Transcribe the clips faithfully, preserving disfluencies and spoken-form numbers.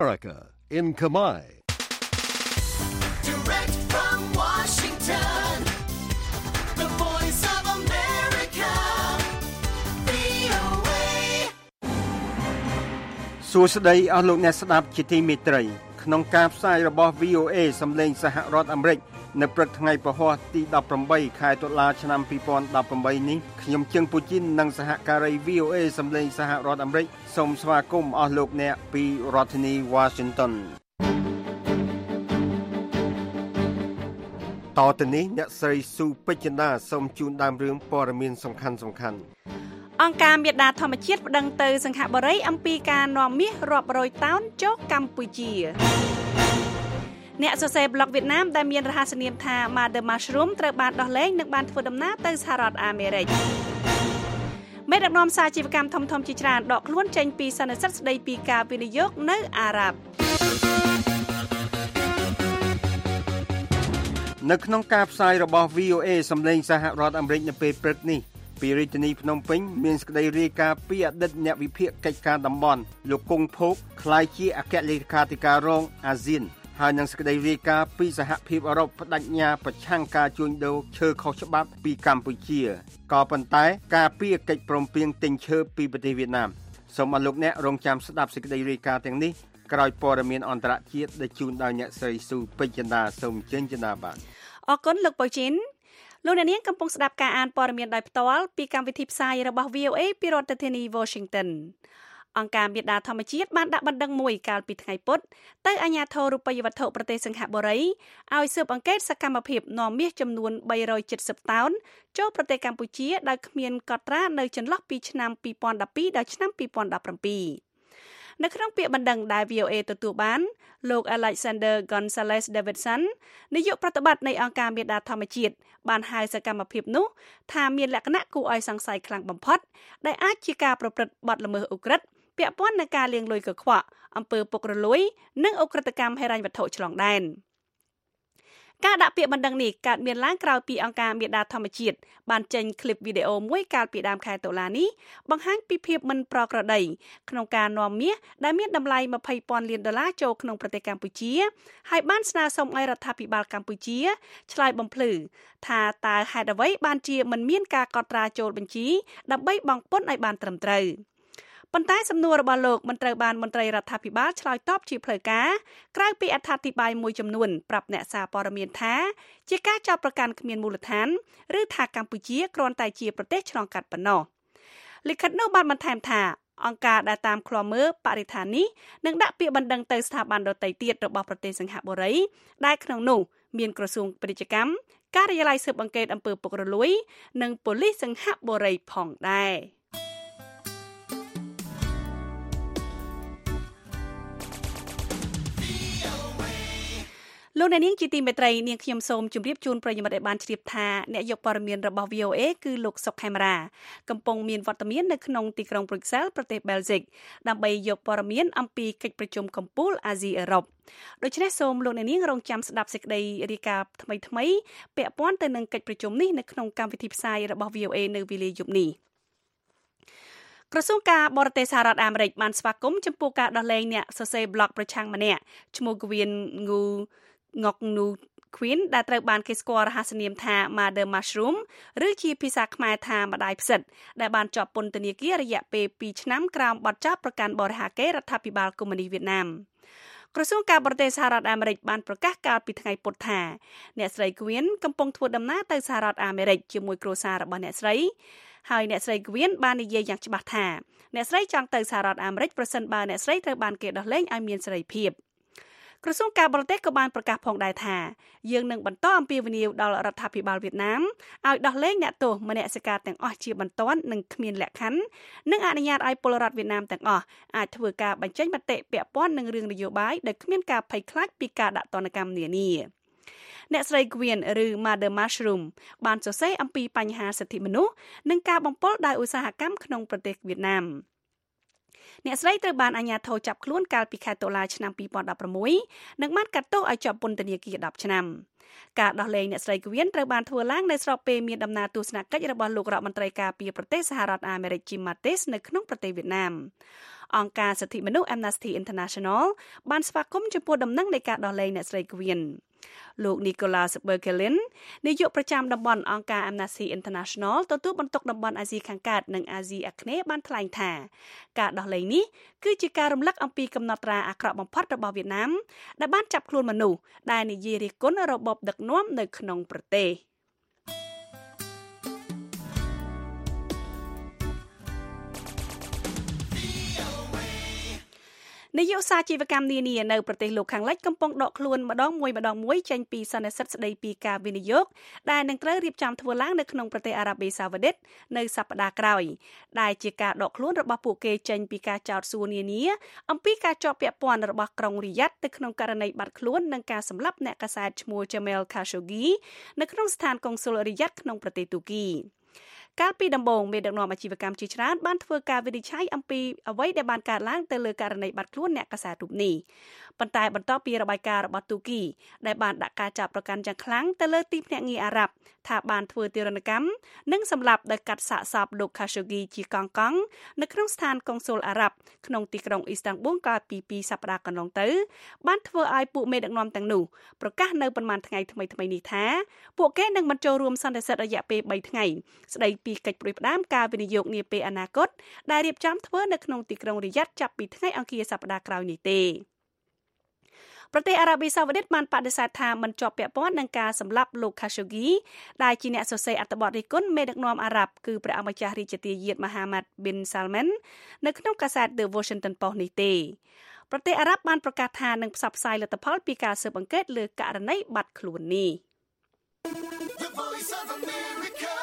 America in Khmer. Direct from Washington, the voice of America, វី អូ เอសួស្តីអស់លោកអ្នកស្ដាប់ជាទីមេត្រីក្នុងការផ្សាយរបស់ វី អូ เอ សម្លេងសហរដ្ឋអាមេរិកនៅព្រឹកថ្ងៃពហុទីដប់ប្រាំបីខែតុលាឆ្នាំពីរពាន់ដប់ប្រាំបីនេះខ្ញុំជើងពូជីននិងសហការី វី អូ เอ សម្លេងសហរដ្ឋអាមេរិកសូមស្វាគមន៍អស់លោកអ្នកពីរដ្ឋធានី Washington តទៅនេះអ្នកស្រីស៊ូពេជ្ជណាសូមជូនដើមរឿងព័ត៌មានសំខាន់សំខាន់អង្គការមេដាធម្មជាតិប្តឹងទៅសង្ហបុរីអំពីការនាំមាសរាប់រយតោនចូលកម្ពុជាអ្នកសរសេរប្លុកវៀតណាមដែលមានរហស្សនាមថា Mother Mushroom ត្រូវបានដោះលែងនិងបានធ្វើដំណើរទៅសហរដ្ឋអាមេរិកមេដឹកនាំសាជីវកម្មធំៗជាច្រើនដកខ្លួនចេញពីសន្និសីទស្តីពីការវិនិយោគនៅអារ៉ាប់នៅក្នុងការផ្សាយរបស់ វី អូ เอ សម្លេងសហរដ្ឋអាមេរិកនៅពេលព្រឹកនេះពីរាជធានីភ្នំពេញមានសេចក្តីរាយការណ៍ពីអតីតអ្នកវិភាគកិច្ចការតំបន់លោកគង់ភោគក្លាយជាអគ្គលេខាធិការរងអាស៊ានហើយនឹងសេចក្តីរាយការណ៍ពីសហភាពអឺរ៉ុបបដិញ្ញាប្រឆាំងការជួញដូរឈើខុសច្បាប់ពីកម្ពុជាក៏ប៉ុន្តែការពីកិច្ចព្រមព្រៀងទិញឈើពីប្រទេសវៀតណាមសូមអរលោកអ្នករងចាំស្ដាប់សេចក្តីរាយការណ៍ទាំងនេះក្រោយព័ត៌មានអន្តរជាតិដែលជូនដោយអ្នកស្រីស៊ូពេជ្ជណាសូមជើញជនាបាទអរគុណលោកបូជីនលោកអ្នកនាងកំពុងស្ដាប់ការអានព័ត៌មានដោយផ្ទាល់ពីកម្មវិធីផ្សាយរបស់ វី អូ เอ ពីរដ្ឋធានី Washington អង្គការមេដាធម្មជាតិបានដាក់បណ្ដឹងមួយកាលពីថ្ងៃពុធទៅអាជ្ញាធររូបិយវត្ថុប្រទេសសង្ហបុរីឲ្យស៊ើបអង្កេតសកម្មភាពនាំមាសចំនួនបីរយជិតសិបតោនចូលប្រទេសកម្ពុជាដោយគ្មានកត់ត្រានៅចន្លោះពីឆ្នាំពីរពាន់ដប់ពីរដល់ឆ្នាំពីរពាន់ដប់ប្រាំពីរនៅក្នុងពាក្យបណ្ដឹងដែល វី អូ เอ ទទួលបានលោក Alexander Gonzalez Davidson នាយកប្រតិបត្តិនៃអង្គការមេដាធម្មជាតិបានហៅសកម្មភាពនោះថាមានលក្ខណៈគួរឲ្យសង្ស័យខ្លាំងបំផុតដែលអាចជាការប្រព្រឹត្តបទល្មើសឧក្រិដ្ឋពាក់ព័ន្ធនឹងការលាងលុយកខ្វក់អំពើពុករលួយនិងឧក្រិដ្ឋកម្មហិរញ្ញវត្ថុឆ្លងដែនការដាក់ពាក្យបណ្ដឹងនេះកើតមានឡើងក្រោយពីអង្គការមេដាធម្មជាតិបានចេញឃ្លីបវីដេអូមួយកាលពីដើមខែតុលានេះបង្ហាញពីភាពមិនប្រក្រតីក្នុងការនាំមាសដែលមានតម្លៃยี่สิบពាន់លានដុល្លារចូលក្នុងប្រទេសកម្ពុជាហើយបានស្នើសុំឲ្យរដ្ឋាភិបាលកម្ពុជាឆ្លើយបំភ្លឺថាតើហេតុអ្វីបានជាមិនមានការកត់ត្រាចូលបញ្ជីដើម្បីបង់ពន្ធឲ្យបានត្រឹមត្រូវប៉ុន្តែសំណួររបស់លោកមិនត្រូវបានមន្ត្រីរដ្ឋាភិបាលឆ្លើយតបជាផ្លូវការក្រៅពីអត្ថាធិប្បាយមួយចំនួនប្រាប់អ្នកសារព័ត៌មានថាជាការចោទប្រកាន់គ្មានមូលដ្ឋានឬថាកម្ពុជាគ្រាន់តែជាប្រទេសឆ្លងកាត់ប៉ុណ្ណោះលិខិតនោះបានបន្ថែមថាអង្គការដែលតាមឃ្លាំមើលបរិស្ថាននេះនឹងដាក់ពាក្យបណ្ដឹងទៅស្ថាប័នដទៃទៀតរបស់ប្រទេសសង្ហបុរីដែលក្នុងនោះមានក្រសួងពាណិជ្ជកម្មការិយាល័យស៊ើបអង្កេតអំពើពុករលួយនិងប៉ូលីសសង្ហបុរីផងដែរលោកអ្នកនាងជាទីមេត្រីនាងខ្ញុំសូមជម្រាបជូនប្រិយមិត្តឲ្យបានជ្រាបថាអ្នកយកព័ត៌មានរបស់ វី អូ เอ គឺលោកសុកខេមរាកំពុងមានវត្តមាននៅក្នុងទីក្រុង Brussels ប្រទេស Belgium ដើម្បីយកព័ត៌មានអំពីកិច្ចប្រជុំកំពូលអាស៊ីអឺរ៉ុបដូច្នេះសូមលោកអ្នកនាងរងចាំស្ដាប់សេចក្តីរាយការណ៍ថ្មីៗពាក់ព័ន្ធទៅនឹងកិច្ចប្រជុំនេះនៅក្នុងកម្មវិធីផ្សាយរបស់ វី អូ เอ នៅវេលាយប់នេះក្រសួងការបរទេសសហរដ្ឋអាមេរិកបានស្វាគមន៍ចំពោះការដោះលែងអ្នកសរសេរប្លុកប្រឆាំងម្នាក់ឈ្មោះ Gwen Ngu Ngok Nu Queen ដែលត្រូវបានគេស្គាល់រហស្សនាមថា Mother Mushroom ឬជាភាសាខ្មែរថាម្ដាយផ្សិតដែលបានជាប់ពន្ធនាគាររយៈពេលពីរឆ្នាំក្រោមបទចោទប្រកាន់បរិហាកេររដ្ឋាភិបាលកុម្មុយនីសវៀតណាមក្រសួងការបរទេសសហរដ្ឋអាមេរិកបានប្រកាសកាលពីថ្ងៃពុធថាអ្នកស្រី Gwen កំពុងធ្វើដំណើរទៅសហរដ្ឋអាមេរិកជាមួយគ្រួសាររបស់អ្នកស្រីហើយអ្នកស្រី Gwen បាននិយាយយ៉ាងច្បាស់ថាអ្នកស្រីចង់ទៅសហរដ្ឋអាមេរិកប្រសិនបើអ្នកស្រីត្រូវបានគេដោះលែងឲ្យមានសេរីភាពក្រសួងការបរទេសក៏បានប្រកាសផងដែរថាយើងនឹងបន្តអំពាវនាវដល់រដ្ឋាភិបាលវៀតណាមឲ្យដោះលែងអ្នកទោសមនសិការទាំងអស់ជាបន្ទាន់និងគ្មានលក្ខខណ្ឌនិងអនុញ្ញាតឲ្យពលរដ្ឋវៀតណាមទាំងអស់អាចធ្វើការបញ្ចេញមតិពាក់ព័ន្ធនឹងរឿងនយោបាយដោយគ្មានការភ័យខ្លាចពីការដាក់ទណ្ឌកម្មនានាអ្នកស្រី Gwen ឬ Mother Mushroom បានសរសេរអំពីបញ្ហាសិទ្ធិមនុស្សនិងការបំពុលដោយឧស្សាហកម្មក្នុងប្រទេសវៀតណាមអ្នកស្រីត្រូវបានអាជ្ញាធរចាប់ខ្លួនកាលពីខែតុលាឆ្នាំពីរពាន់ដប់ប្រាំមួយនិងបានកាត់ទោសឲ្យជាប់ពន្ធនាគារដប់ឆ្នាំការដោះលែងអ្នកស្រីគវៀនត្រូវបានធ្វើឡើងនៅស្របពេលមានដំណើរទស្សនកិច្ចរបស់លោករដ្ឋមន្ត្រីការពារប្រទេសសហរដ្ឋអាមេរិក Jim Mattis នៅក្នុងប្រទេសវៀតណាមអង្គការសិទ្ធិមនុស្ស Amnesty International បានស្វាគមន៍ចំពោះដំណឹងនៃការដោះលែងអ្នកស្រីគវៀនលោក Nicholas Bergelin នាយកប្រចាំតំបន់អង្គការ Amnesty International ទទួលបន្ទុកតំបន់អាស៊ីខាងកើតនិងអាស៊ីអាគ្នេយ៍បានថ្លែងថាការដោះលែងនេះគឺជាការរំលឹកអំពីកំណត់ត្រាអាក្រក់បំផុតរបស់វៀតណាមដែលបានចាប់ខ្លួនមនុស្សដែលនិយាយរិះគន់របបដឹកនាំនៅក្នុងប្រទេសនាយកសាជីវកម្មនានានៅប្រទេសលោកខាងលិចកំពុងដកខ្លួនម្ដងមួយម្ដងមួយចេញពីសន្និសីទស្ដីពីការវិនិយោគដែលនឹងត្រូវរៀបចំធ្វើឡើងនៅក្នុងប្រទេសអារ៉ាប៊ីសាអូឌីតនៅសប្តាហ៍ក្រោយដែលជាការដកខ្លួនរបស់ពួកគេចេញពីការចោទសួរនានាអំពីការជាប់ពាក់ព័ន្ធរបស់ក្រុងរីយ៉ាត់ទៅក្នុងករណីបាត់ខ្លួននិងការសម្លាប់អ្នកកាសែតឈ្មោះ Jamal Khashoggi នៅក្នុងស្ថានកុងស៊ុលរីយ៉ាត់ក្នុងប្រទេសទូគីកាលពីដំបូងមេដឹកនាំអាជីវកម្មជាច្រើនបានធ្វើការវិនិច្ឆ័យអំពីអ្វីដែលបានកើតឡើងទៅលើករណីបាត់ខ្លួនអ្នកកាសែតរូបនេះប៉ុន្តែបន្ទាប់ពីរបាយការណ៍របស់ទូគីដែលបានដាក់ការចាប់ប្រកាន់យ៉ាងខ្លាំងទៅលើទីភ្នាក់ងារអារ៉ាប់ថាបានធ្វើទារុណកម្មនិងសម្លាប់ដោយកាត់សាកសពលោក Khashoggi ជាកង់កង់នៅក្នុងស្ថានកុងស៊ុលអារ៉ាប់ក្នុងទីក្រុងអ៊ីស្តង់ប៊ូលកាលពីពីរសប្តាហ៍កន្លងទៅបានធ្វើឲ្យពួកមេដឹកនាំទាំងនោះប្រកាសនៅប៉ុន្មានថ្ងៃថ្មីៗនេះថាពួកគេនឹងមិនចូលរួមសន្និសីទរយៈពេលបីថ្ងៃស្ដីពីកិច្ចព្រួយផ្ដាមការវិនិយោគនាពេលអនាគតដែលរៀបចំធ្វើនៅក្នុងទីក្រុងរីយ៉ាត់ចាប់ពីថ្ងៃអង្គារសប្តាហ៍ក្រោយនេះទេប្រទេសអារ៉ាប៊ីសាអូឌីតបានបដិសេធថាមិនជាប់ពាក់ព័ន្ធនឹងការសម្លាប់លោក Khashoggi ដែលជាអ្នកសរសេរអត្ថបទរិះគន់មេដឹកនាំអារ៉ាប់គឺព្រះអម្ចាស់រាជទាយាទ Mohammed bin Salman នៅក្នុងកាសែត The Washington Post នេះទេប្រទេសអារ៉ាប់បានប្រកាសថានឹងផ្សព្វផ្សាយលទ្ធផលពីការស៊ើបអង្កេតលើករណីបាត់ខ្លួននេះ The Voice of America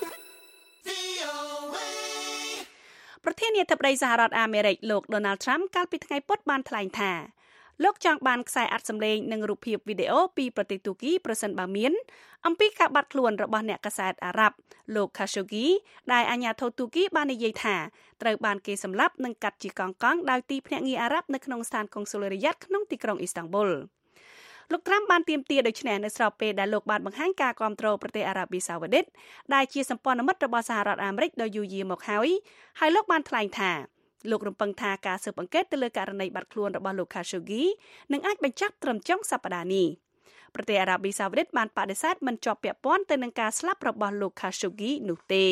ប្រធានាធិបតីសហរដ្ឋអាមេរិកលោក Donald Trump កាលពីថ្ងៃពុធបានថ្លែងថាលោកចង់បានខ្សែអត្ថសម្លេងនិងរូបភាពវីដេអូពីប្រទេសទូគីប្រសិនបើមានអំពីការបាត់ខ្លួនរបស់អ្នកកាសែតអារ៉ាប់លោក Khashoggi ដែលអាជ្ញាធរទូគីបាននិយាយថាត្រូវបានគេសម្លាប់និងកាត់ជាកង់កង់ដោយទីភ្នាក់ងារអារ៉ាប់នៅក្នុងស្ថានកុងស៊ុលរីយ៉ាត់ក្នុងទីក្រុងអ៊ីស្តង់ប៊ុលលោកត្រាំបានទាមទារដូច្នេះនៅស្របពេលដែលលោកបានបង្ហាញការគាំទ្រប្រទេសអារ៉ាប៊ីសាអូឌីតដែលជាសម្ព័ន្ធមិត្តរបស់សហរដ្ឋអាមេរិកដ៏យូរយារមកហើយហើយលោកបានថ្លែងថាលោករំពឹងថាការស៊ើបអង្កេតទៅលើករណីបាត់ខ្លួនរបស់លោក Khashoggi នឹងអាចបញ្ចប់ត្រឹមចុងសប្តាហ៍នេះប្រទេសអារ៉ាប៊ីសាអូឌីតបានបដិសេធមិនជាប់ពាក់ព័ន្ធទៅនឹងការស្លាប់របស់លោក Khashoggi នោះទេ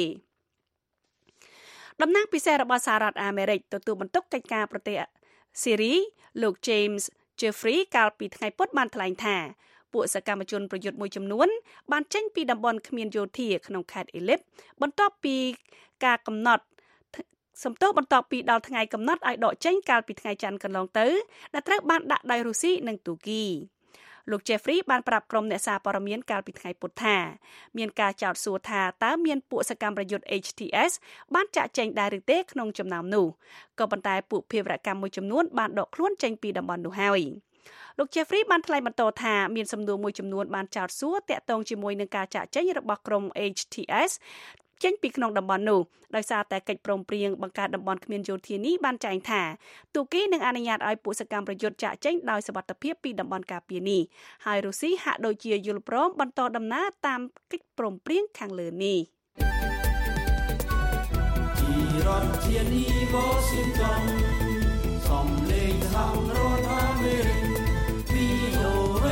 តំណាងពិសេសរបស់សហរដ្ឋអាមេរិកទទួលបន្ទុកកិច្ចការប្រទេសស៊េរីលោក James Jeffrey កាលពីថ្ងៃពុធបានថ្លែងថាពួកសកម្មជនប្រយុទ្ធមួយចំនួនបានចេញពីតំបន់គ្មានយោធាក្នុងខេត្តអ៊ីលីបបន្ទាប់ពីការកំណត់សំទោសបន្ទាប់ពីដល់ថ្ងៃកំណត់ឲ្យដកចេញកាលពីថ្ងៃច័ន្ទកន្លងទៅដែលត្រូវបានដាក់ដោយរុស្ស៊ីនិងទូគីលោក Jeffrey បានប្រាប់ក្រុមអ្នកសារព័ត៌មានកាលពីថ្ងៃពុធថាមានការចោទសួរថាតើមានពួកសកម្មប្រយុទ្ធ H T S បានចាក់ចែងដែរឬទេក្នុងចំណោមនោះក៏ប៉ុន្តែពួកភេរវកម្មមួយចំនួនបានដកខ្លួនចេញពីតំបន់នោះហើយលោក Jeffrey បានថ្លែងបន្តថាមានសំណួរមួយចំនួនបានចោទសួរតាក់ទងជាមួយនឹងការចាក់ចែងរបស់ក្រុម H T S ចេញពីក្នុងតំបន់នោះដោយសារតែកិច្ចព្រមព្រៀងបង្កើតតំបន់គ្មានយោធានេះបានចែងថាទូគីនឹងអនុញ្ញាតឲ្យពួកសកម្មប្រយុទ្ធចាក់ចេញដោយសុវត្ថិភាពពីតំបន់ការពារនេះហើយរុស្ស៊ីហាក់ដូចជាយល់ព្រមបន្តដំណើរតាមកិច្ចព្រមព្រៀងខាងលើនេះពីរដ្ឋធានី Washington សំឡេងសហរដ្ឋអាមេរិក វី អូ เอ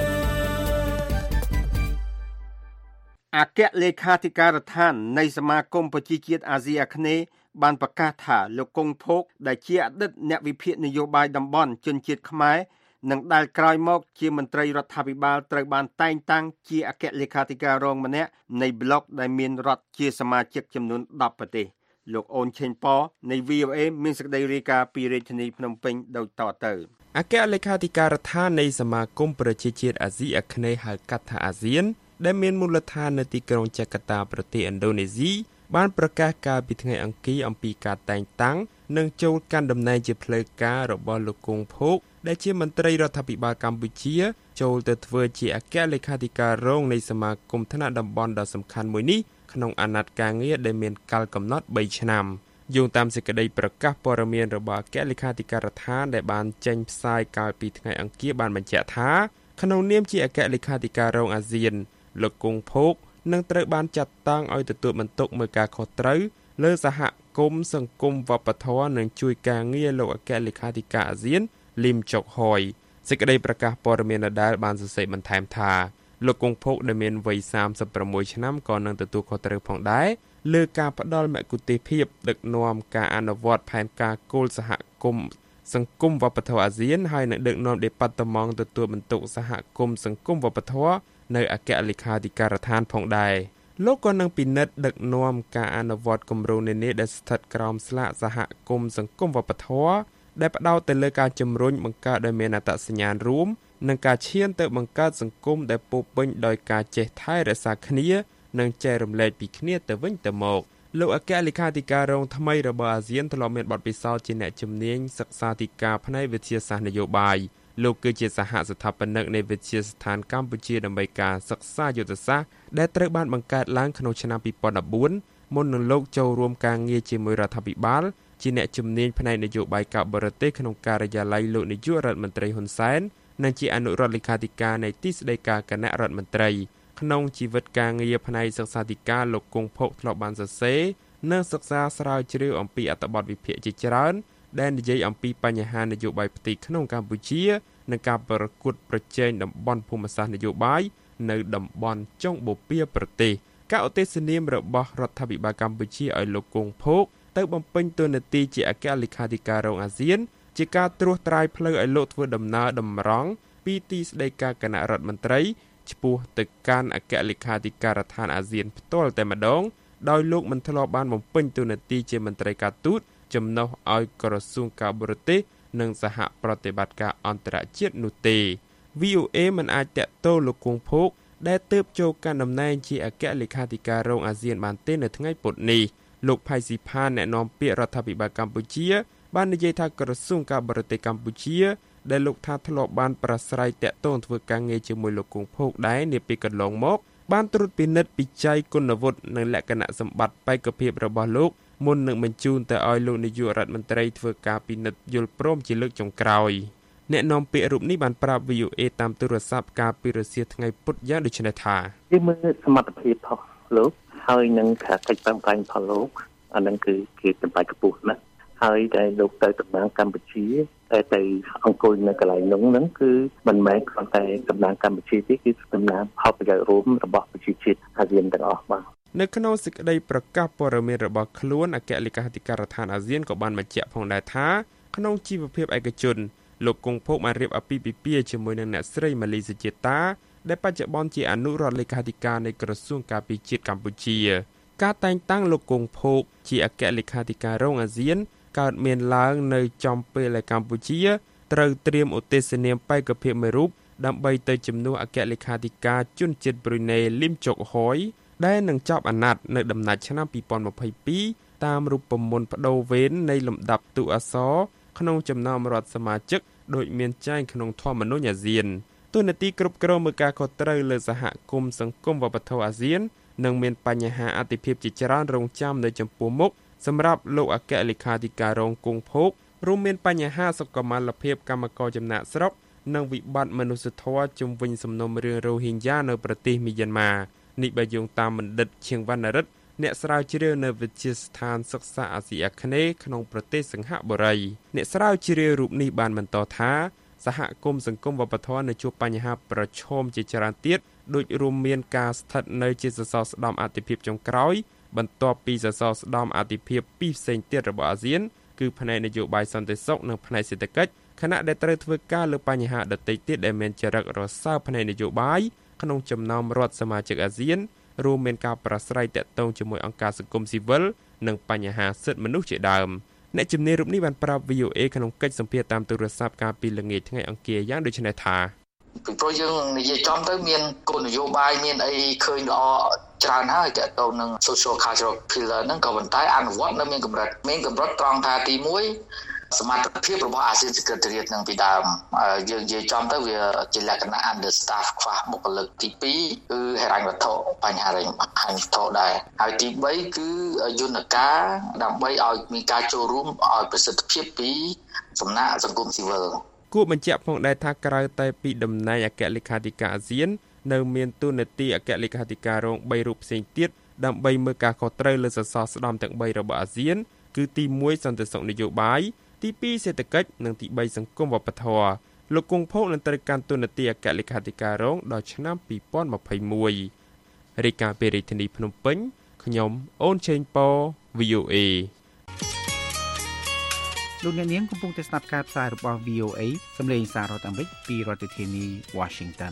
អគ្គលេខាធិការដ្ឋាននៃសមាគមប្រជាជាតិអាស៊ីអាគ្នេយ៍បានប្រកាសថាលោកកុងភោគដែលជាអតីតអ្នកវិភាគនយោបាយតំបន់ជនជាតិខ្មែរនិងដែលក្រោយមកជាមន្ត្រីរដ្ឋាភិបាលត្រូវបានតែងតាំងជាអគ្គលេខាធិការរងម្នាក់នៃប្លុកដែលមានរដ្ឋជាសមាជិកចំនួនដប់ប្រទេសលោកអូនឆេងប៉នៃ វី អូ เอ មានសេចក្តីរាយការណ៍ពីរាជធានីភ្នំពេញដូចតទៅអគ្គលេខាធិការដ្ឋាននៃសមាគមប្រជាជាតិអាស៊ីអាគ្នេយ៍ហៅកាត់ថាអាស៊ានដែលមានមូលដ្ឋាននៅទីក្រុងចាកាតាប្រទេសឥណ្ឌូនេស៊ីបានប្រកាសកាលពីថ្ងៃអង្គារអំពីការតែងតាំងនិងចូលកាន់តំណែងជាផ្លូវការរបស់លោកកុងភោគដែលជាមន្ត្រីរដ្ឋាភិបាលកម្ពុជាចូលទៅធ្វើជាអគ្គលេខាធិការរងនៃសមាគមថ្នាក់តំបន់ដ៏សំខាន់មួយនេះក្នុងអាណត្តិការងារដែលមានកាលកំណត់បីឆ្នាំយោងតាមសេចក្តីប្រកាសព័ត៌មានរបស់អគ្គលេខាធិការដ្ឋានដែលបានចេញផ្សាយកាលពីថ្ងៃអង្គារបានបញ្ជាក់ថាក្នុងនាមជាអគ្គលេខាធិការរងអាស៊ានលោកគង់ភោគនឹងត្រូវបានចាត់តាំងឲ្យទទួលបន្ទុកមើលការខុសត្រូវលើសហគមន៍សង្គមវប្បធម៌និងជួយការងារលោកអគ្គលេខាធិការអាស៊ានលីមចុកហយសេចក្តីប្រកាសព័ត៌មានដដែលបានសរសេរបន្ថែមថាលោកគង់ភោគដែលមានវ័យសាមសិបប្រាំមួយឆ្នាំក៏នឹងទទួលខុសត្រូវផងដែរលើការផ្ដល់មគ្គុទ្ទេសភាពដឹកនាំការអនុវត្តផែនការគោលសហគមន៍សង្គមវប្បធម៌អាស៊ានហើយនឹងដឹកនាំដេប៉ាតឺម៉ង់ទទួលបន្ទុកសហគមន៍សង្គមវប្បធម៌នៅអគ្គលេខាធិការដ្ឋានផងដែរលោកក៏នឹងពិនិត្យដឹកនាំការអនុវត្តគម្រោងនានាដែលស្ថិតក្រោមស្លាកសហគមន៍សង្គមវប្បធម៌ដែលផ្ដោតទៅលើការជំរុញបង្កើតដោយមានអត្តសញ្ញាណរួមនិងការឈានទៅបង្កើតសង្គមដែលពោរពេញដោយការចេះថែរក្សាគ្នានិងចែករំលែកពីគ្នាទៅវិញទៅមកលោកអគ្គលេខាធិការរងថ្មីរបស់អាស៊ានធ្លាប់មានបទពិសោធន៍ជាអ្នកជំនាញសិក្សាទីការផ្នែកវិទ្យាសាស្ត្រនយោបាយលោកគឺជាសហស្ថាបនិកនៃវិទ្យាស្ថានកម្ពុជាដើម្បីការសិក្សាយុទ្ធសាស្ត្រដែលត្រូវបានបង្កើតឡើងក្នុងឆ្នាំពីរពាន់ដប់បួនមុននឹងលោកចូលរួមការងារជាមួយរដ្ឋាភិបាលជាអ្នកជំនាញផ្នែកនយោបាយការបរទេសក្នុងការិយាល័យលោកនាយករដ្ឋមន្ត្រីហ៊ុនសែននិងជាអនុរដ្ឋលេខាធិការនៃទីស្តីការគណៈរដ្ឋមន្ត្រីក្នុងជីវិតការងារផ្នែកសិក្សាធិការលោកគង់ភោគធ្លាប់បានសរសេរនិងសិក្សាស្រាវជ្រាវអំពីអត្ថបទវិភាគជាច្រើនដែលនិយាយអំពីបញ្ហានយោបាយផ្ទៃក្នុងកម្ពុជានិងការប្រកួតប្រជែងតំបន់ភូមិសាស្ត្រនយោបាយនៅតំបន់ចុងបូព៌ាប្រទេសការឧទ្ទិសនាមរបស់រដ្ឋាភិបាលកម្ពុជាឲ្យលោកគង់ភោគទៅបំពេញតួនាទីជាអគ្គលេខាធិការរងអាស៊ានជាការត្រួសត្រាយផ្លូវឲ្យលោកធ្វើដំណើរតម្រង់ពីទីស្តីការគណៈរដ្ឋមន្ត្រីឆ្ពោះទៅកាន់អគ្គលេខាធិការដ្ឋានអាស៊ានផ្ទាល់តែម្ដងដោយលោកមិនធ្លាប់បានបំពេញតួនាទីជាមន្ត្រីការទូតចំណុះឲ្យក្រសួងការបរទេសនិងសហប្រតិបត្តិការអន្តរជាតិនោះទេ វី អូ អេ មិនអាចតាក់ទងលោកគង់ភោគដែលទើបចូលកាន់តំណែងជាអគ្គលេខាធិការរងអាស៊ានបានទេនៅថ្ងៃពុធនេះលោកផៃស៊ីផានអ្នកនាំពាក្យរដ្ឋាភិបាលកម្ពុជាបាននិយាយថាក្រសួងការបរទេសកម្ពុជាដែលលោកថាធ្លាប់បានប្រស្រ័យតាក់ទងធ្វើការងារជាមួយលោកគង់ភោគដែរនាពេលកន្លងមកបានត្រួតពិនិត្យពិច័យគុណវុឌ្ឍនិងលក្ខណៈសម្បត្តិបេក្ខភាពរបស់លោកមុននឹងបញ្ជូនទៅឲ្យលោកនាយករដ្ឋមន្ត្រីធ្វើការពិនិត្យយល់ព្រមជាលើកចុងក្រោយអ្នកនាំពាក្យរូបនេះបានប្រាប់ វី អូ អេ តាមទូរស័ព្ទកាលពីរសៀលថ្ងៃពុធយ៉ាងដូចនេះថាយើងមើលសមត្ថភាពរបស់លោកហើយនឹងការកិច្ចប្រឹងប្រែងរបស់លោកអានឹងគឺគេតម្លៃខ្ពស់ណាស់ហើយតែលោកទៅតំណាងកម្ពុជាតែទៅអង្គុយនៅកន្លែងនោះហ្នឹងគឺមិនមែនគ្រាន់តែតំណាងកម្ពុជាទេគឺតំណាងផលប្រយោជន៍រួមរបស់ប្រជាជាតិអាស៊ានទាំងអស់បាទនៅក្នុងសេចក្តីប្រកាសព័ត៌មានរបស់ខ្លួនអគ្គលេខាធិការដ្ឋានអាស៊ានក៏បានបញ្ជាក់ផងដែរថាក្នុងជីវភាពឯកជនលោកគង់ភោគបានរៀបអាពាហ៍ពិពាហ៍ជាមួយនឹងអ្នកស្រីម៉ាលីសុជាតាដែលបច្ចុប្បន្នជាអនុរដ្ឋលេខាធិការនៃក្រសួងការពារជាតិកម្ពុជាការតែងតាំងលោកគង់ភោគជាអគ្គលេខាធិការរងអាស៊ានកើតមានឡើងនៅចំពេលដែលកម្ពុជាត្រូវត្រៀមឧទ្ទិសនាមបេក្ខភាពមួយរូបដើម្បីទៅជំនួសអគ្គលេខាធិការជនជាតិប្រ៊ុយណេលីមចុកហយដែលនឹងចប់អាណត្តិនៅដំណាច់ឆ្នាំពីរពាន់ម្ភៃពីរតាមរូបមន្តបដូរវេននៃលំដាប់តួអក្សរក្នុងចំណោមរដ្ឋសមាជិកដោយមានចែងក្នុងធម្មនុញ្ញអាស៊ានទូនាទីគ្រប់គ្រងមើលការខុសត្រូវលើសហគមន៍សង្គមវប្បធម៌អាស៊ាននឹងមានបញ្ហាអតិភិបជាច្រើនរងចាំនៅចំពោះមុខសម្រាប់លោកអគ្គលេខាធិការរងគង់ភោគរួមមានបញ្ហាសុខុមាលភាពកម្មករចំណាក់ស្រុកនិងវិបត្តិមនុស្សធម៌ជំវិញសំណុំរឿងរ៉ូហីញ៉ានៅប្រទេសមីយ៉ាន់ម៉ានេះបើយោងតាមបណ្ឌិតឈៀងវណ្ណរិទ្ធអ្នកស្រាវជ្រាវនៅវិទ្យាស្ថានសិក្សាអាស៊ីអាគ្នេយ៍ក្នុងប្រទេសសិង្ហបុរីអ្នកស្រាវជ្រាវរូបនេះបានបន្តថាសហគមន៍សង្គមវប្បធម៌នៅជួបបញ្ហាប្រឈមជាច្រើនទៀតដូចរួមមានការស្ថិតនៅជាសសរស្តម្ភអតិភិបចុងក្រោយបន្ទាប់ពីសសរស្តម្ភអតិភិបពីរផ្សេងទៀតរបស់អាស៊ានគឺផ្នែកនយោបាយសន្តិសុខនិងផ្នែកសេដ្ឋកិច្ចខណៈដែលត្រូវធ្វើការលើបញ្ហាដទៃទៀតដែលមានចរិតរសើបផ្នែកនយោបាយក្នុងចំណោមរដ្ឋសមាជិកអាស៊ានរួមមានការប្រស្រ័យទាក់ទងជាមួយអង្គការសង្គមស៊ីវិលនិងបញ្ហាសិទ្ធិមនុស្សជាដើមអ្នកជំនាញរូបនេះបានប្រាប់ វី អូ អេ ក្នុងកិច្ចសម្ភាសន៍តាមទូរស័ព្ទកាលពីល្ងាចថ្ងៃអង្គារយ៉ាងដូចនេះថាពីព្រោះយើងនិយាយចំទៅមានគោលនយោបាយមានអីឃើញល្អច្រើនហើយតើតើនឹង social cultural pillar ហ្នឹងក៏ប៉ុន្តែអនុវត្តនៅមានកម្រិតមានកម្រិតត្រង់ថាទីមួយសមត្ថភាពរបស់អាស៊ាន Secretariat នឹងពីដើមយើងនិយាយចំទៅវាជាលក្ខណៈ understaff ខ្វះបុគ្គលិកទីពីរគឺហិរញ្ញវត្ថុបញ្ហាហិរញ្ញវត្ថុដែរហើយទីបីគឺយន្តការដើម្បីឲ្យមានការចូលរួមឲ្យប្រសិទ្ធភាពពីសំណាក់សង្គមស៊ីវិលគួរបញ្ជាក់ផងដែរថាក្រៅតែពីតំណែងអគ្គលេខាធិការអាស៊ាននៅមានតួនាទីអគ្គលេខាធិការរងបីរូបផ្សេងទៀតដើម្បីមើលការខុសត្រូវលើសសរស្តម្ភទាំងបីរបស់អាស៊ានគឺទីមួយសន្តិសុខនយោបាយទីពីរសេដ្ឋកិច្ចនិងទីបីសង្គមវប្បធម៌លោកគង់ភោគនឹងត្រូវកាន់តួនាទីអគ្គលេខាធិការរងដល់ឆ្នាំពីរពាន់ម្ភៃមួយរាយការណ៍ពីរាជធានីភ្នំពេញខ្ញុំអូនឆេងប៉ វី អូ អេលោកអ្នកនាងកំពុងតែស្ដាប់ការផ្សាយរបស់ វី អូ អេ សម្លេងសាររដ្ឋអាមេរិកពីរដ្ឋធានី Washington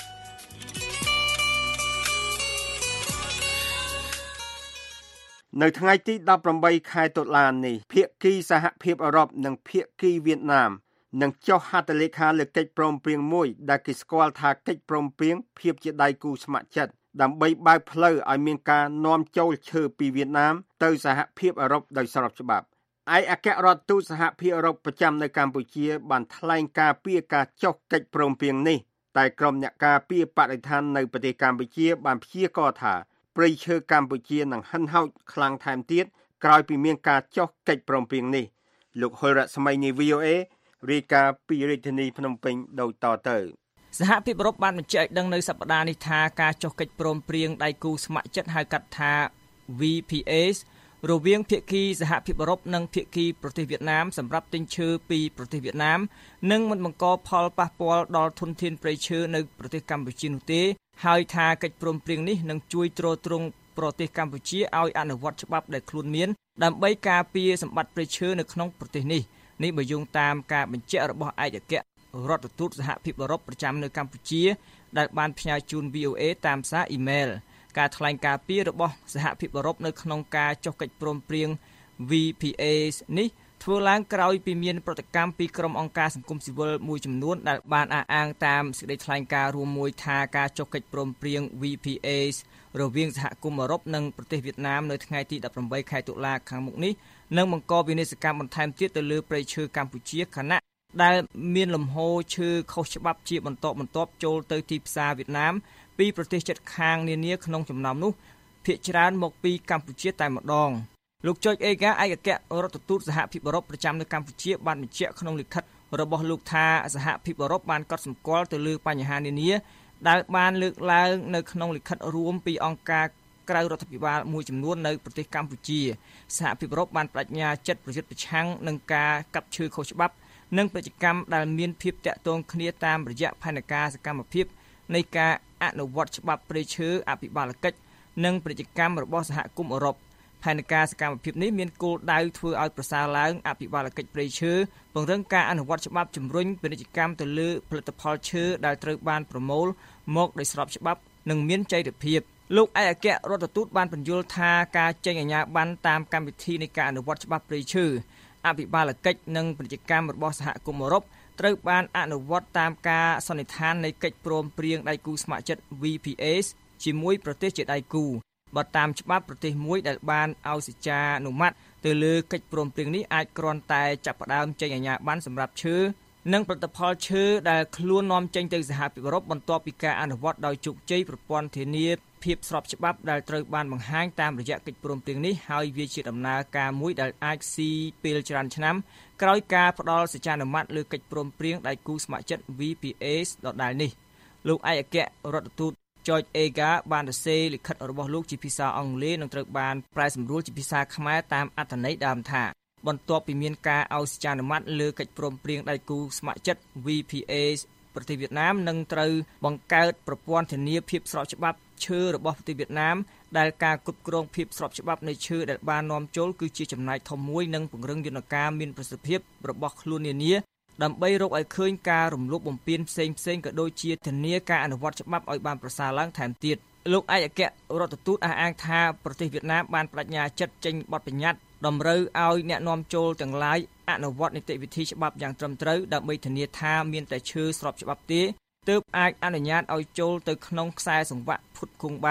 នៅថ្ងៃទីដប់ប្រាំបីខែតុលានេះភាគីសហភាពអឺរ៉ុបនិងភាគីវៀតណាមនឹងចុះហត្ថលេខាលើកិច្ចព្រមព្រៀងមួយដែលគេស្គាល់ថាកិច្ចព្រមព្រៀងភាពជាដៃគូស្ម័គ្រចិត្តដើម្បីបើកផ្លូវឲ្យមានការនាំចូលឈើពីវៀតណាមទៅសហភាពអឺរ៉ុបដោយស្របច្បាប់ឯកអគ្គរដ្ឋទូតសហភាពអឺរ៉ុបប្រចាំនៅកម្ពុជាបានថ្លែងការពីការចុះកិច្ចព្រមព្រៀងនេះតែក្រុមអ្នកការពារបរិស្ថាននៅប្រទេសកម្ពុជាបានព្យាករណ៍ថាព្រៃឈើកម្ពុជានឹងហិនហោចខ្លាំងថែមទៀតក្រោយពីមានការចុះកិច្ចព្រមព្រៀងនេះលោកហុលរស្មីនៃ វី អូ អេ រាយការណ៍ពីរាជធានីភ្នំពេញដូចតទៅសហភាពអឺរ៉ុបបានបញ្ជាក់ដឹងនៅសប្តាហ៍នេះថាការចុះកិច្ចព្រមព្រៀងដៃគូស្ម័គ្រចិត្តហៅកាត់ថា វី ភី អេ រវាងភាគីសហភាពអឺរ៉ុបនិងភាគីប្រទេសវៀតណាមសម្រាប់ទិញឈើពីប្រទេសវៀតណាមនិងមិនបង្កផលប៉ះពាល់ដល់ធនធានព្រៃឈើនៅប្រទេសកម្ពុជានោះទេហើយថាកិច្ចព្រមព្រៀងនេះនឹងជួយទ្រទ្រង់ប្រទេសកម្ពុជាឲ្យអនុវត្តច្បាប់ដែលខ្លួនមានដើម្បីការពារសម្បត្តិព្រៃឈើនៅក្នុងប្រទេសនេះនេះបើយោងតាមការបញ្ជាក់របស់ឯកអគ្គរដ្ឋទូតសហភាពអឺរ៉ុបប្រចាំនៅកម្ពុជាដែលបានផ្ញើជូន វី អូ អេ តាមសារអ៊ីមែលការថ្លែងការពីរបស់សហភាពអឺរ៉ុបនៅក្នុងការចុះកិច្ចព្រមព្រៀង វី ភី អេ នេះធ្វើឡើងក្រោយពីមានប្រតិកម្មពីក្រុមអង្គការសង្គមស៊ីវិលមួយចំនួនដែលបានអះអាងតាមសេចក្តីថ្លែងការណ៍រួមមួយថាការចុះកិច្ចព្រមព្រៀង វី ភី អេ រវាងសហគមន៍អឺរ៉ុបនិងប្រទេសវៀតណាមនៅថ្ងៃទីដប់ប្រាំបីខែតុលាខាងមុខនេះនឹងបង្កវិនាសកម្មបន្ថែមទៀតទៅលើព្រៃឈើកម្ពុជាខណៈដែលមានលំហូរឈើខុសច្បាប់ជាបន្តបន្ទាប់ចូលទៅទីផ្សារវៀតណាមពីប្រទេសជិតខាងនានាក្នុងចំណោមនោះភាគច្រើនមកពីកម្ពុជាតែម្ដងលោកចុចអេហ្កាឯកអគ្គរដ្ឋទូតសហភាពអឺរ៉ុបប្រចាំនៅកម្ពុជាបានបញ្ជាក់ក្នុងលិខិតរបស់លោកថាសហភាពអឺរ៉ុបបានកត់សម្គាល់ទៅលើបញ្ហានានាដែលបានលើកឡើងនៅក្នុងលិខិតរួមពីអង្គការក្រៅរដ្ឋាភិបាលមួយចំនួននៅប្រទេសកម្ពុជាសហភាពអឺរ៉ុបបានបដិញ្ញាចិត្តប្រយុទ្ធប្រឆាំងនឹងការកាប់ឈើខុសច្បាប់និងប្រតិកម្មដែលមានភាពតាក់ទងគ្នាតាមរយៈផែនការសកម្មភាពនៃការអនុវត្តច្បាប់ព្រៃឈើអភិបាលកិច្ចនិងប្រតិកម្មរបស់សហគមន៍អឺរ៉ុបផែនការសកម្មភាពនេះមានគោលដៅធ្វើឲ្យប្រសើរឡើងអភិបាលកិច្ចព្រៃឈើពង្រឹងការអនុវត្តច្បាប់ជំរុញពាណិជ្ជកម្មទៅលើផលិតផលឈើដែលត្រូវបានប្រមូលមកដោយស្របច្បាប់និងមានចីរភាពលោកឯកអគ្គរដ្ឋទូតបានពន្យល់ថាការចេញអាជ្ញាប័ណ្ណតាមកម្មវិធីនៃការអនុវត្តច្បាប់ព្រៃឈើអភិបាលកិច្ចនិងពាណិជ្ជកម្មរបស់សហគមន៍អឺរ៉ុបត្រូវបានអនុវត្តតាមការសន្និដ្ឋាននៃកិច្ចព្រមព្រៀងដៃគូស្ម័គ្រចិត្ត វី ភី អេ ជាមួយប្រទេសជាដៃគូបើតាមច្បាប់ប្រទេសមួយដែលបានឲ្យសេចក្ដីអនុម័តទៅលើកិច្ចព្រមព្រៀងនេះអាចគ្រាន់តែចាប់ផ្ដើមចេញអាជ្ញាប័ណ្ណសម្រាប់ឈើនិងផលិតផលឈើដែលខ្លួននាំចេញទៅសហភាពអឺរ៉ុបបន្ទាប់ពីការអនុវត្តដោយជោគជ័យប្រព័ន្ធធានាភាពស្របច្បាប់ដែលត្រូវបានបង្ហាញតាមរយៈកិច្ចព្រមព្រៀងនេះហើយវាជាដំណើរការមួយដែលអាចស៊ីពេលច្រើនឆ្នាំក្រោយការផ្ដល់សេចក្ដីអនុម័តលើកិច្ចព្រមព្រៀងដៃគូស្ម័គ្រចិត្ត វី ភី អេ ដដែលនេះលោកឯកអគ្គរដ្ឋទូតGeorge Ega បានសរសេរលិខិតរបស់លោកជាភាសាអង់គ្លេសនិងត្រូវបានប្រែសម្រួលជាភាសាខ្មែរតាមអត្ថន័យដើមថាបន្ទាប់ពីមានការឲ្យសេចក្ដីអនុម័តលើកិច្ចព្រមព្រៀងដៃគូស្ម័គ្រចិត្ត វី ភី អេ ប្រទេសវៀតណាមនឹងត្រូវបង្កើតប្រព័ន្ធធានាភាពស្របច្បាប់ឈើរបស់ប្រទេសវៀតណាមដែលការគ្រប់គ្រងភាពស្របច្បាប់នៃឈើដែលបាននាំចូលគឺជាចំណែកធំមួយនិងពង្រឹងយន្តការមានប្រសិទ្ធភាពរបស់ខ្លួននានាដើម្បីរកឲ្យឃើញការរំលោភបំពានផ្សេងផ្សេងក៏ដូចជាធានាការអនុវត្តច្បាប់ឲ្យបានប្រសើរឡើងថែមទៀតលោកឯកអគ្គរដ្ឋទូតអះអាងថាប្រទេសវៀតណាមបានបដិញ្ញាចិត្តចេញបទបញ្ញត្តិតម្រូវឲ្យអ្នកនាំចូលទាំងឡាយអនុវត្តនីតិវិធីច្បាប់យ៉ាងត្រឹមត្រូវដើម្បីធានាថាមានតែឈើស្របច្បាប់ទេទើបអាចអនុញ្ញាតឲ្យចូលទៅក្នុងខ្សែសង្វាក់ផ្គត់ផ្គង់បាន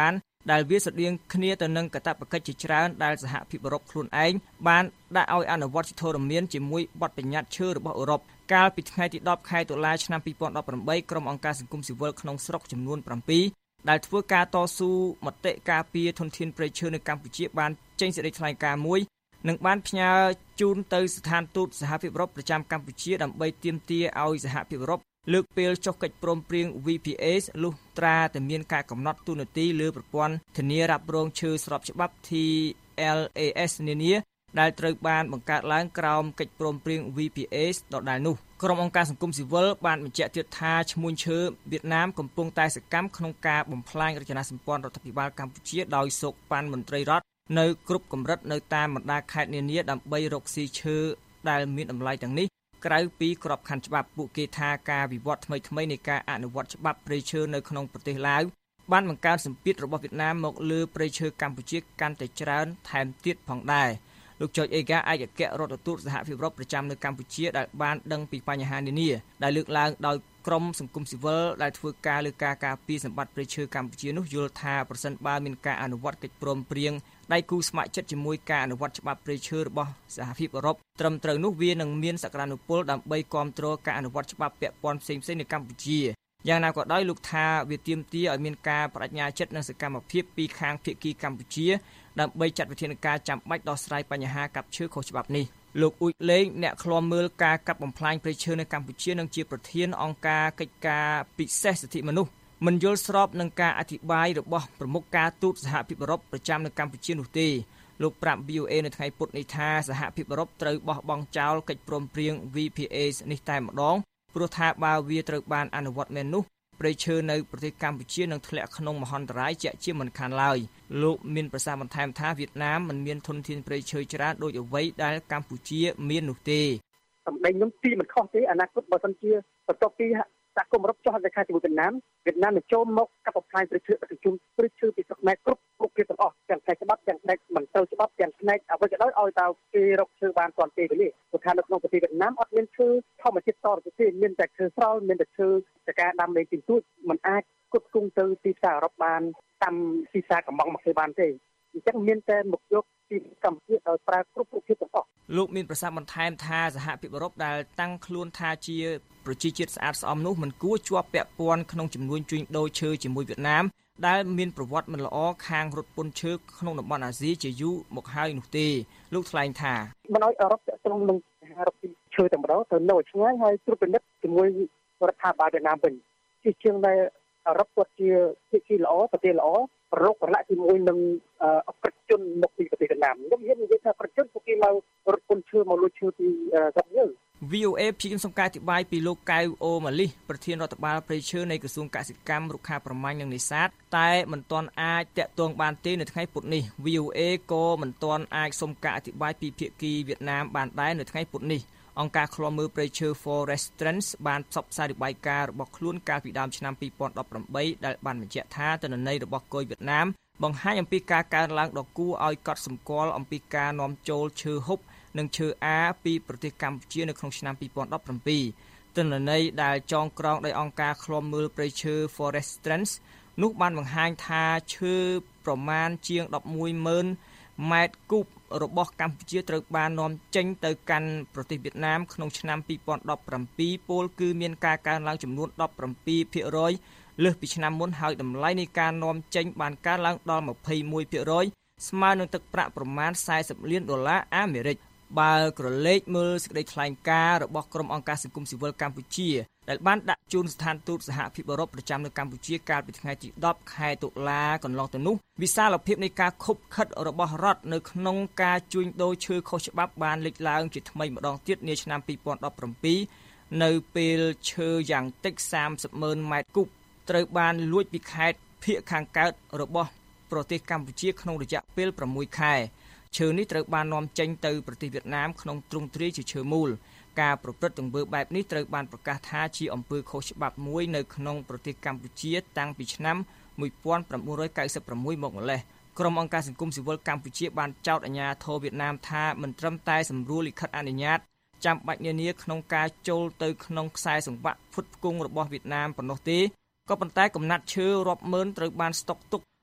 ដែលវាស្រដៀងគ្នាទៅនឹងកាតព្វកិច្ចជាច្រើនដែលសហភាពអឺរ៉ុបខ្លួនឯងបានដាក់ឲ្យអនុវត្តជាធរមានជាមួយបទបញ្ញត្តិឈើរបស់អឺរ៉ុបកាលពីថ្ងៃទីដប់ខែតុលាឆ្នាំពីរពាន់ដប់ប្រាំបីក្រុមអង្គការសង្គមស៊ីវិលក្នុងស្រុកចំនួនប្រាំពីរដែលធ្វើការតស៊ូមតិការពារធនធានព្រៃឈើនៅកម្ពុជាបានចេញសេចក្តីថ្លែងការណ៍មួយនិងបានផ្ញើជូនទៅស្ថានទូតសហភាពអឺរ៉ុបប្រចាំកម្ពុជាដើម្បីទាមទារឲ្យសហភាពអឺរ៉ុបលើកពេលចុះកិច្ចព្រមព្រៀង វី ភី អេស លុះត្រាតែមានការកំណត់ទូនាទីលើប្រព័ន្ធធានារ៉ាប់រងឈើស្របច្បាប់ ที แอล เอ เอส នានាដែលត្រូវបានបង្កើតឡើងក្រោមកិច្ចព្រមព្រៀង វី ភី អេស ដដែលនោះក្រុមអង្គការសង្គមស៊ីវិលបានបញ្ជាក់ទៀតថាឈ្មួញឈើវៀតណាមកំពុងតែសកម្មក្នុងការបំផ្លាញរចនាសម្ព័ន្ធរដ្ឋាភិបាលកម្ពុជាដោយសោកប៉ាន់មន្ត្រីរដ្ឋនៅគ្រប់កម្រិតនៅតាមបណ្ដាខេត្តនានាដើម្បីរកស៊ីឈើដែលមានតម្លៃទាំងនេះក្រៅពីក្របខ័ណ្ឌច្បាប់ពួកគេថាការវិវត្តថ្មីៗនៃការអនុវត្តច្បាប់ព្រៃឈើនៅក្នុងប្រទេសឡាវបានបង្កើនសម្ពាធរបស់វៀតណាមមកលើព្រៃឈើកម្ពុជាកាន់តែច្រើនថែមទៀតផងដែរលោកចុចអេហ្កាឯកអគ្គរដ្ឋទូតសហភាពអឺរ៉ុបប្រចាំនៅកម្ពុជាដែលបានដឹងពីបញ្ហានានាដែលលើកឡើងដោយក្រុមសង្គមស៊ីវិលដែលធ្វើការលើការការពារសម្បត្តិព្រៃឈើកម្ពុជានោះយល់ថាប្រសិនបើមានការអនុវត្តកិច្ចព្រមព្រៀងដៃគូស្ម័គ្រចិត្តជាមួយការអនុវត្តច្បាប់ព្រៃឈើរបស់សហភាពអឺរ៉ុបត្រឹមត្រូវនោះវានឹងមានសក្តានុពលដើម្បីគាំទ្រការអនុវត្តច្បាប់ពាក់ព័ន្ធផ្សេងៗនៅកម្ពុជាយ៉ាងណាក៏ដោយលោកថាវាទាមទារឲ្យមានការបដិញ្ញាចិត្តនិងសកម្មភាពពីខាងភាគីកម្ពុជាដើម្បីចាត់វិធានការចាំបាច់ដោះស្រាយបញ្ហាកាប់ឈើខុសច្បាប់នេះលោកអ៊ុចលេងអ្នកឃ្លាំមើលការកាប់បំផ្លាញព្រៃឈើនៅកម្ពុជានិងជាប្រធានអង្គការកិច្ចការពិសេសសិទ្ធិមនុស្សមិនយល់ស្របនឹងការអធិប្បាយរបស់ប្រមុខការទូតសហភាពអឺរ៉ុបប្រចាំនៅកម្ពុជានោះទេលោកប្រាប់ វី អូ เอ នៅថ្ងៃពុធនេះថាសហភាពអឺរ៉ុបត្រូវបោះបង់ចោលកិច្ចព្រមព្រៀង វី ភី អេស នេះតែម្ដងព្រោះថាបើវាត្រូវបានអនុវត្តមែននោះព្រៃឈើនៅប្រទេសកម្ពុជានឹងធ្លាក់ក្នុងមហន្តរាយជាក់ជាមិនខានឡើយលោកមានប្រសាសន៍បន្ថែមថាវៀតណាមមិនមានធនធានព្រៃឈើច្រើនដូចអ្វីដែលកម្ពុជាមាននោះទេសម្ដែងខ្ញុំទីមិនខុសទេអនាគតបើសិនជាបន្ទាប់ពីសហគមន៍អឺរ៉ុបចុះហត្ថលេខាជាមួយវៀតណាមវៀតណាមនឹងចូលមកកាប់បំផ្លាញព្រៃឈើប្រជុំព្រៃឈើពីស្រុកខ្មែរគ្រប់គ្រប់គ្នាទាំងអស់ទាំងផ្នែកច្បាប់ទាំងផ្នែកមិនត្រូវច្បាប់ទាំងផ្នែកអ្វីក៏ដោយឲ្យតើគេរកឈើបានទាន់ពេលវេលាព្រោះថានៅក្នុងប្រទេសវៀតណាមអត់មានឈើធម្មជាតិតទៅទេមានតែឈើស្រល់មានតែឈើจากការដាំលេងទីទួចมันអាចគត់គង់ទៅទីផ្សារអឺរ៉ុបបានតាមទីផ្សារកំងមកគេបានទេអញ្ចឹងមានតែមកយកទីកម្ពុជាដោយប្រើគ្រប់រូបភាពទាំងអស់លោកមានប្រសាសន៍បន្ថែមថាសហភាពអឺរ៉ុបដែលតាំងខ្លួនថាជាប្រជាជាតិស្អាតស្អំនោះមិនគួរជាប់ពាក់ព័ន្ធក្នុងចំនួនជួញដូរឈើជាមួយវៀតណាមដែលមានប្រវត្តិមិនល្អខាងរត់ពន្ធឈើក្នុងតំបន់អាស៊ីជាយូរមកហើយនោះទេលោកថ្លែងថាមិនឲ្យអឺរ៉ុបតាក់ទងនឹងការរកឈើតែម្ដងទៅនៅឆ្ងាយហើយត្រួតពិនិត្យជាមួយរដ្ឋាភិបាលវៀតណាមវិញជាជាងដែលអឺរ៉ុបគាត់ជាភាគីល្អប្រទេសល្អប្រឡូកប្រឡាក់ជាមួយនឹងអក្រិតជនមកពីប្រទេសវៀតណាមខ្ញុំនិយាយថាអក្រិតជនពួកគេមករត់ពន្ធឈើមកលួចឈើពីស្រុកយើងវី អូ เอ ព្យាយាមសុំការអធិប្បាយពីលោកកៅអូម៉ាលីសប្រធានរដ្ឋបាលព្រៃឈើនៃក្រសួងកសិកម្មរុក្ខាប្រមាញ់និងនេសាទតែមិនទាន់អាចតាក់ទងបានទេនៅថ្ងៃពុធនេះ វី អូ เอ ក៏មិនទាន់អាចសុំការអធិប្បាយពីភាគីវៀតណាមបានដែរនៅថ្ងៃពុធនេះអង្គការឃ្លាំមើលព្រៃឈើ Forest Trends បានផ្សព្វផ្សាយរបាយការណ៍របស់ខ្លួនកាលពីដើមឆ្នាំពីរពាន់ដប់ប្រាំបីដែលបានបញ្ជាក់ថាទិន្នន័យរបស់គយវៀតណាមបង្ហាញអំពីការកើនឡើងដ៏គួរឲ្យកត់សម្គាល់អំពីការនាំចូលឈើហូបនិងឈើអាពីប្រទេសកម្ពុជានៅក្នុងឆ្នាំពីរពាន់ដប់ប្រាំពីរទិន្នន័យដែលចងក្រងដោយអង្គការឃ្លាំមើលព្រៃឈើ Forest Trends នោះបានបង្ហាញថាឈើប្រមាណជាង ដប់មួយម៉ឺន ម៉ែត្រគូបរបស់កម្ពុជាត្រូវបាននាំចេញទៅកាន់ប្រទេសវៀតណាមក្នុងឆ្នាំពីរពាន់ដប់ប្រាំពីរពោលគឺមានការកើនឡើងចំនួន ដប់ប្រាំពីរភាគរយ លើសពីឆ្នាំមុនហើយតម្លៃនៃការនាំចេញបានកើនឡើងដល់ ម្ភៃមួយភាគរយ ស្មើនឹងទឹកប្រាក់ប្រមាណ សែសិបលានដុល្លារអាមេរិកបើក្រឡេកមើលសេចក្តីថ្លែងការណ៍របស់ក្រុមអង្គការសង្គមស៊ីវិលកម្ពុជាដែលបានដាក់ជូនស្ថានទូតសហភាពអឺរ៉ុបប្រចាំនៅកម្ពុជាកាលពីថ្ងៃទីដប់ខែតុលាកន្លងទៅនោះវិសាលភាពនៃការខុបខិតរបស់រដ្ឋនៅក្នុងការជួញដូរឈើខុសច្បាប់បានលេចឡើងជាថ្មីម្ដងទៀតនាឆ្នាំពីរពាន់ដប់ប្រាំពីរនៅពេលឈើយ៉ាងតិចសាមសិបម៉ឺនម៉ែត្រគូបត្រូវបានលួចពីខេត្តភាគខាងកើតរបស់ប្រទេសកម្ពុជាក្នុងរយៈពេលប្រាំមួយខែឈើនេះត្រូវបាននាំចេញទៅប្រទេសវៀតណាមក្នុងទ្រង់ទ្រាយជាឈើមូលការប្រព្រឹត្តទង្វើបែបនេះត្រូវបានប្រកាសថាជាអំពើខុសច្បាប់មួយនៅក្នុងប្រទេសកម្ពុជាតាំងពីឆ្នាំមួយពាន់ប្រាំបួនរយកៅសិបប្រាំមួយមកម្លេះក្រុមអង្គការសង្គមស៊ីវិលកម្ពុជាបានចោទអាជ្ញាធរវៀតណាមថាមិនត្រឹមតែសម្រួលលិខិតអនុញ្ញាតចាំបាច់នានាក្នុងការចូលទៅក្នុងខ្សែសង្វាក់ផ្គត់ផ្គង់របស់វៀតណាមប៉ុណ្ណោះទេក៏ប៉ុន្តែកំណាត់ឈើរាប់ម៉ឺនត្រូវបានស្តុកទុក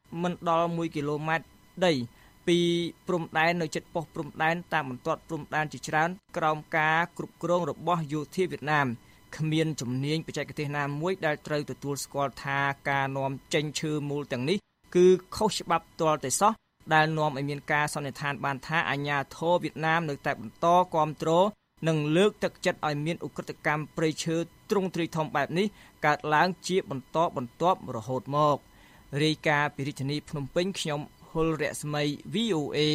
មិនដល់មួយគីឡូម៉ែត្រដីពីព្រំដែននៅជិតប៉ុស្តិ៍ព្រំដែនតាមបន្ទាត់ព្រំដែនជាច្រើនក្រោមការគ្រប់គ្រងរបស់យោធាវៀតណាមគ្មានជំនាញបច្ចេកទេសណាមួយដែលត្រូវទទួលស្គាល់ថាការនាំចេញឈើមូលទាំងនេះគឺខុសច្បាប់ទាល់តែសោះដែលនាំឲ្យមានការសន្និដ្ឋានបានថាអាជ្ញាធរវៀតណាមនៅតែបន្តគាំទ្រនិងលើកទឹកចិត្តឲ្យមានឧក្រិដ្ឋកម្មព្រៃឈើទ្រង់ទ្រាយធំបែបនេះកើតឡើងជាបន្តបន្ទាប់រហូតមករាយការណ៍ពីរាជធានីភ្នំពេញខ្ញុំហុលរស្មី វី អូ เอ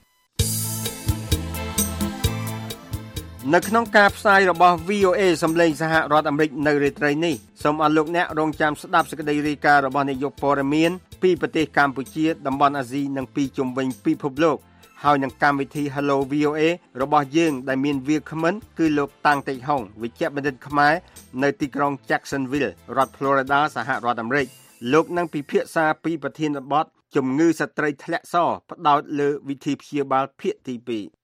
នៅក្នុងការផ្សាយរបស់ វី អូ เอ សម្លេងសហរដ្ឋអាមេរិកនៅរាត្រីនេះសូមអរលោកអ្នករងចាំស្ដាប់សេចក្តីរាយការណ៍របស់នាយកព័ត៌មានពីប្រទេសកម្ពុជាតំបន់អាស៊ីនិងពីជុំវិញពិភពលោកហើយនឹងកម្មវិធី Hello វី អូ เอ របស់យើងដែលមានវាគ្មិនគឺលោកតាំងតិចហុងវិជ្ជបណ្ឌិតខ្មែរនៅទីក្រុង Jacksonville រដ្ឋ Florida សហរដ្ឋអាមេរិកលោកនឹងពិភាក្សាពីប្រធានបទជំងឺស្ត្រីធ្លាក់សផ្ដោតលើវិធីព្យាបាលភាគទីពីរ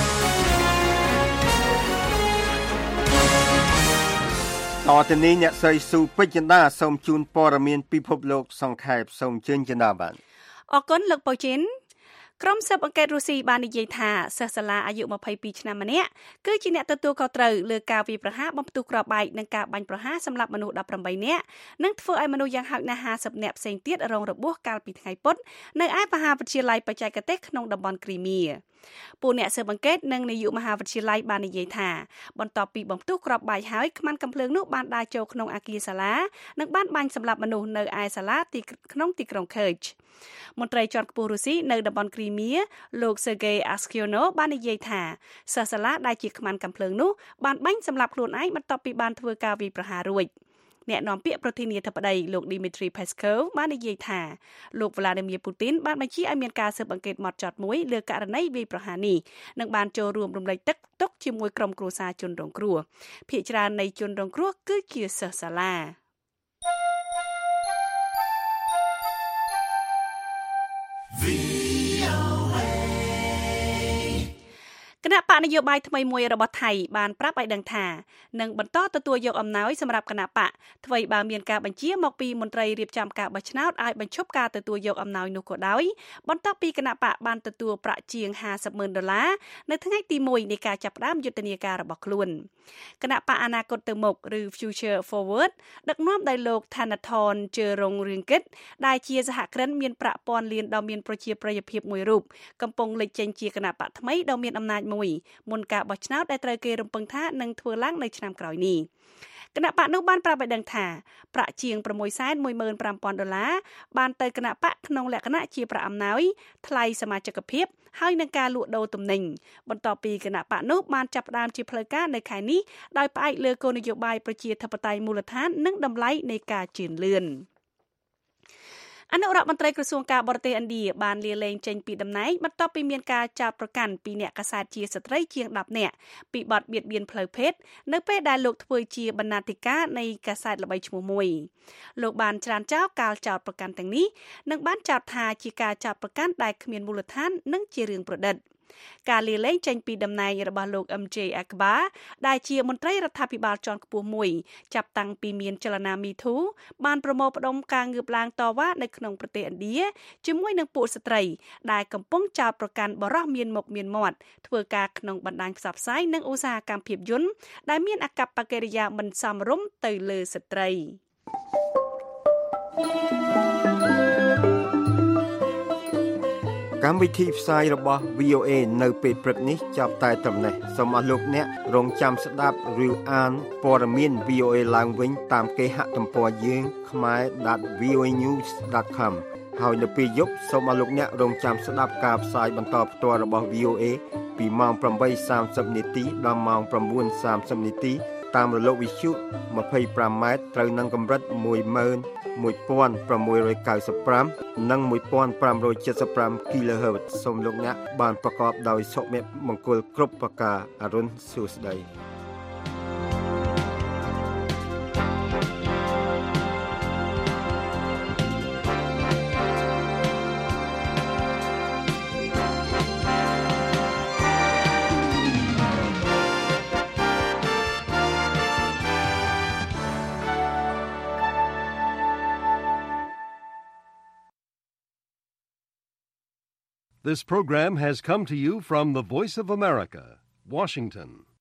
តទៅនេះអ្នកស្រីស៊ូពេជ្រចិន្តាសូមជូនព័ត៌មានពិភពលោកសង្ខេបសូមជឿនចិន្តាបានអរគុណលោកប៉ូជីនក្រុមស៊ើបអង្កេតរុស្ស៊ីបាននិយាយថាសិស្សសាលាអាយុម្ភៃពីរឆ្នាំម្នាក់គឺជាអ្នកទទួលខុសត្រូវលើការវាយប្រហារបំផ្ទុះគ្រាប់បែកនិងការបាញ់ប្រហារសម្លាប់មនុស្សដប់ប្រាំបីនាក់និងធ្វើឲ្យមនុស្សយ៉ាងហោចណាស់ហាសិបនាក់ផ្សេងទៀតរងរបួសកាលពីថ្ងៃពុធនៅឯមហាវិទ្យាល័យបច្ចេកទេសក្នុងតំបន់គ្រីមៀពួកអ្នកស៊ើបអង្កេតនិងនាយកមហាវិទ្យាល័យបាននិយាយថាបន្ទាប់ពីបំផ្ទុះគ្រាប់បែកហើយខ្មាន់កាំភ្លើងនោះបានដើរចូលក្នុងអគារសាលានិងបានបាញ់សម្លាប់មនុស្សនៅឯសាលាទីក្នុងទីក្រុង Kerch មន្ត្រីជាន់ខ្ពស់រុស្ស៊ីនៅតំបន់គ្រីមៀលោក Sergei Aksyonov បាននិយាយថាសិស្សសាលាដែលជាខ្មាន់កាំភ្លើងនោះបានបាញ់សម្លាប់ខ្លួនឯងបន្ទាប់ពីបានធ្វើការវាយប្រហាររួចអ្នកនាំពាក្យប្រធានាធិបតីលោក Dmitry Peskov បាននិយាយថាលោក Vladimir Putin បានបញ្ជាឲ្យមានការស៊ើបអង្កេតហ្មត់ចត់មួយលើករណីវាយប្រហារនេះនិងបានចូលរួមរំលែកទឹកទុកជាមួយក្រុមគ្រួសារជនរងគ្រោះភាគច្រើននៃជនរងគ្រោះគឺជាសិស្សសាលាគណៈបកនយោបាយថ្មីមួយរបស់ថៃបានប្រាប់ឲ្យដឹងថានឹងបន្តទទួលយកអំណោយសម្រាប់គណៈបកថ្មីបើមានការបញ្ជាមកពីមន្ត្រីរៀបចំការបោះឆ្នោតឲ្យបញ្ឈប់ការទទួលយកអំណោយនោះក៏ដោយបន្ទាប់ពីគណៈបកបានទទួលប្រាក់ជាងห้าสิบម៉ឺនដុល្លារនៅថ្ងៃទីមួយនៃការចាប់ផ្ដើមយុទ្ធនាការរបស់ខ្លួនគណៈបកអនាគតទៅមុខឬ Future Forward ដឹកនាំដោយលោកថាណថនជើរងរៀងគិតដែលជាសហគ្រិនមានប្រាក់ពាន់លានដ៏មានប្រជាប្រិយភាពមួយរូបកំពុងលេចចេញជាគណៈបកថ្មីដ៏មានអំណាចមួយមុនការបោះឆ្នោតដែលត្រូវគេរំពឹងថានឹងធ្វើឡើងនៅឆ្នាំក្រោយនេះគណៈបកនោះបានប្រាប់ឲ្យដឹងថាប្រាក់ជាងsáuសែនmột nghìn năm trămដុល្លារបានទៅគណៈបកក្នុងលក្ខណៈជាប្រាក់អំណោយថ្លៃសមាជិកភាពហើយនឹងការលក់ដូរទំនិញបន្ទាប់ពីគណៈបកនោះបានចាប់ផ្ដើមជាផ្លូវការនៅខែនេះដោយផ្អែកលើគោលនយោបាយប្រជាធិបតេយ្យមូលដ្ឋាននិងតម្លៃនៃការជឿនលឿនអនុរដ្ឋមន្ត្រីក្រសួងការបរទេសឥណ្ឌាបានលាលែងចេញពីតំណែងបន្ទាប់ពីមានការចោទប្រកាន់ពីអ្នកកាសែតជាស្ត្រីជាងដប់នាក់ពីបទបៀតបៀនផ្លូវភេទនៅពេលដែលលោកធ្វើជាបណ្ណាធិការនៃកាសែតល្បីឈ្មោះមួយលោកបានច្រានចោលការចោទប្រកាន់ទាំងនេះនិងបានចោទថាជាការចោទប្រកាន់ដែលគ្មានមូលដ្ឋាននិងជារឿងប្រឌិតការលាលែងចេញពីតំណែងរបស់លោក អឹម ជេ Akbar ដែលជាមន្ត្រីរដ្ឋាភិបាលជាន់ខ្ពស់មួយចាប់តាំងពីមានចលនា Me Too បានប្រមូលផ្ដុំការងើបឡើងតវ៉ានៅក្នុងប្រទេសឥណ្ឌាជាមួយនឹងពួកស្ត្រីដែលកំពុងចោទប្រកាន់បរិសុទ្ធមានមុខមានមាត់ធ្វើការក្នុងបណ្ដាញផ្សព្វផ្សាយនិងឧស្សាហកម្មភាពយន្តដែលមានអាកប្បកិរិយាមិនសមរម្យទៅលើស្ត្រីកម្មវិធីផ្សាយរបស់ វី អូ เอ នៅពេលព្រឹកនេះចាប់តែត្រឹមនេះសូមអរលោកអ្នករងចាំស្ដាប់ឬអានព័ត៌មាន វី អូ เอ ឡើងវិញតាមគេហទំព័រយើង khmae dot v o a news dot com ហើយនៅពេលយប់សូមអរលោកអ្នករងចាំស្ដាប់ការផ្សាយបន្តផ្ទាល់របស់ វី អូ เอ ពីម៉ោងeight thirtyនាទីដល់ម៉ោងnine thirtyនាទីតាមរលកវិទ្យុtwenty-fiveម៉ែត្រត្រូវនឹងកម្រិតone one six nine fiveនិងone five seven five គីឡូហឺតซ์សូមលោកអ្នកបានប្រកបដោយសុភមង្គលគ្រប់ប្រការអរុនសួស្តី This program has come to you from the Voice of America, Washington.